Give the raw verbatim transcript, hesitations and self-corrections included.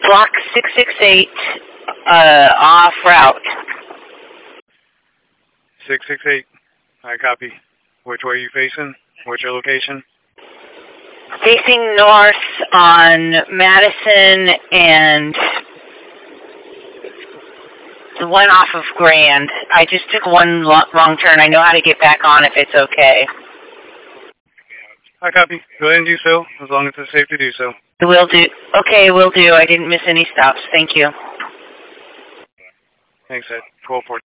block six six eight, uh, off route. six six eight. I copy. Which way are you facing? What's your location? Facing north on Madison and the one off of Grand. I just took one lo- wrong turn. I know how to get back on if it's okay. I copy. Go ahead and do so, as long as it's safe to do so. Will do. Okay, will do. I didn't miss any stops. Thank you. Thanks, Ed. twelve forty.